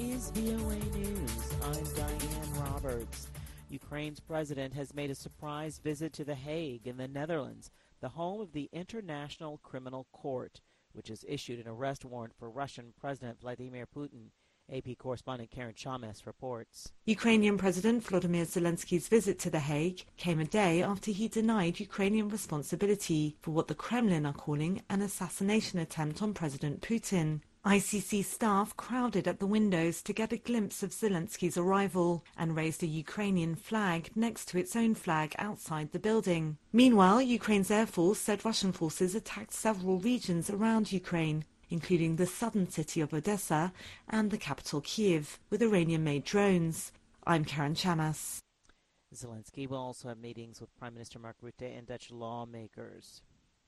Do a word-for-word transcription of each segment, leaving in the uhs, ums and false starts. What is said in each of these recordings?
is V O A News. I'm Diane Roberts. Ukraine's president has made a surprise visit to The Hague in the Netherlands, the home of the International Criminal Court, which has issued an arrest warrant for Russian President Vladimir Putin. A P correspondent Karen Chamas reports. Ukrainian President Volodymyr Zelensky's visit to The Hague came a day after he denied Ukrainian responsibility for what the Kremlin are calling an assassination attempt on President Putin. I C C staff crowded at the windows to get a glimpse of Zelensky's arrival and raised a Ukrainian flag next to its own flag outside the building. Meanwhile, Ukraine's Air Force said Russian forces attacked several regions around Ukraine, including the southern city of Odessa and the capital Kyiv, with Iranian-made drones. I'm Karen Chamas. Zelensky will also have meetings with Prime Minister Mark Rutte and Dutch lawmakers.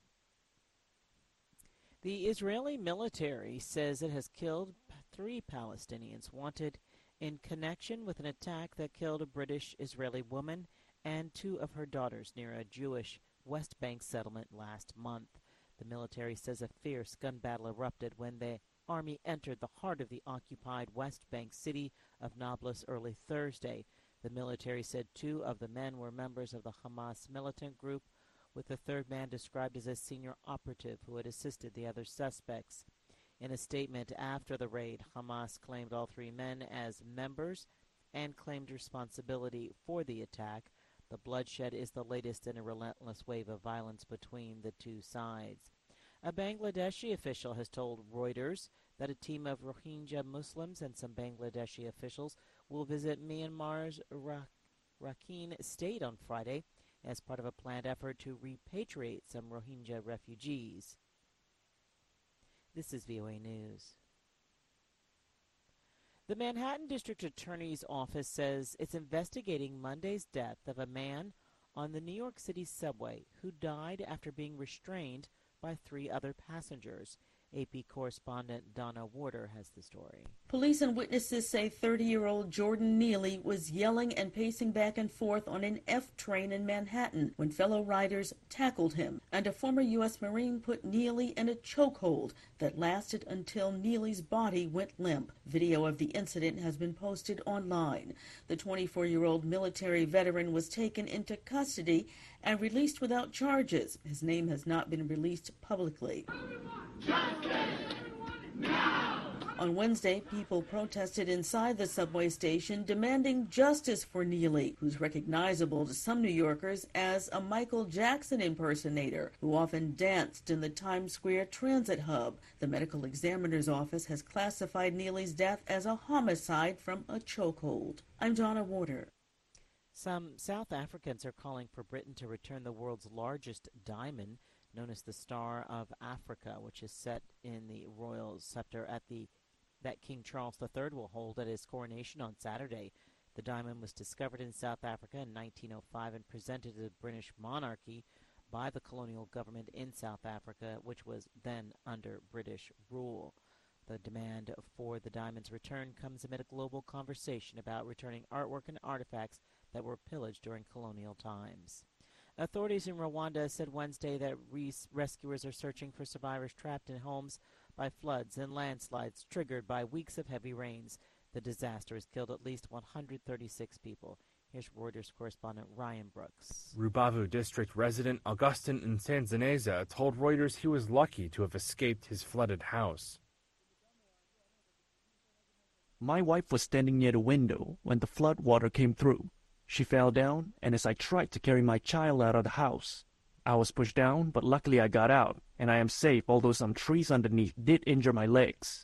The Israeli military says it has killed three Palestinians wanted in connection with an attack that killed a British-Israeli woman and two of her daughters near a Jewish West Bank settlement last month. The military says a fierce gun battle erupted when the army entered the heart of the occupied West Bank city of Nablus early Thursday. The military said two of the men were members of the Hamas militant group, with the third man described as a senior operative who had assisted the other suspects. In a statement after the raid, Hamas claimed all three men as members and claimed responsibility for the attack. The bloodshed is the latest in a relentless wave of violence between the two sides. A Bangladeshi official has told Reuters that a team of Rohingya Muslims and some Bangladeshi officials will visit Myanmar's Rakhine state on Friday as part of a planned effort to repatriate some Rohingya refugees. This is V O A News. The Manhattan District Attorney's Office says it's investigating Monday's death of a man on the New York City subway who died after being restrained by three other passengers. A P correspondent Donna Warder has the story. Police and witnesses say thirty-year-old Jordan Neely was yelling and pacing back and forth on an F train in Manhattan when fellow riders tackled him, and a former U S Marine put Neely in a chokehold that lasted until Neely's body went limp. Video of the incident has been posted online. The twenty-four-year-old military veteran was taken into custody and released without charges. His name has not been released publicly. On Wednesday, people protested inside the subway station demanding justice for Neely, who's recognizable to some New Yorkers as a Michael Jackson impersonator who often danced in the Times Square transit hub. The medical examiner's office has classified Neely's death as a homicide from a chokehold. I'm Donna Warder. Some South Africans are calling for Britain to return the world's largest diamond, known as the Star of Africa, which is set in the royal scepter at the that King Charles the Third will hold at his coronation on Saturday. The diamond was discovered in South Africa in nineteen oh five and presented to the British monarchy by the colonial government in South Africa, which was then under British rule. The demand for the diamond's return comes amid a global conversation about returning artwork and artifacts that were pillaged during colonial times. Authorities in Rwanda said Wednesday that res- rescuers are searching for survivors trapped in homes by floods and landslides triggered by weeks of heavy rains. The disaster has killed at least one hundred thirty-six people. Here's Reuters correspondent Ryan Brooks. Rubavu district resident Augustin Nsanzaneza told Reuters he was lucky to have escaped his flooded house. My wife was standing near the window when the flood water came through. She fell down, and as I tried to carry my child out of the house, I was pushed down, but luckily I got out, and I am safe, although some trees underneath did injure my legs.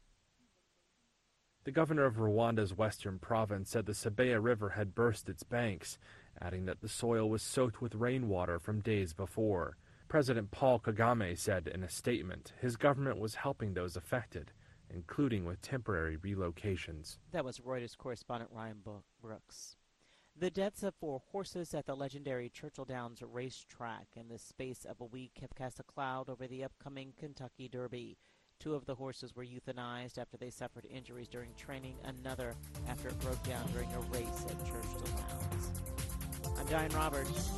The governor of Rwanda's western province said the Sebeya River had burst its banks, adding that the soil was soaked with rainwater from days before. President Paul Kagame said in a statement his government was helping those affected, including with temporary relocations. That was Reuters correspondent Ryan Brooks. The deaths of four horses at the legendary Churchill Downs racetrack in the space of a week have cast a cloud over the upcoming Kentucky Derby. Two of the horses were euthanized after they suffered injuries during training, another after it broke down during a race at Churchill Downs. I'm Diane Roberts.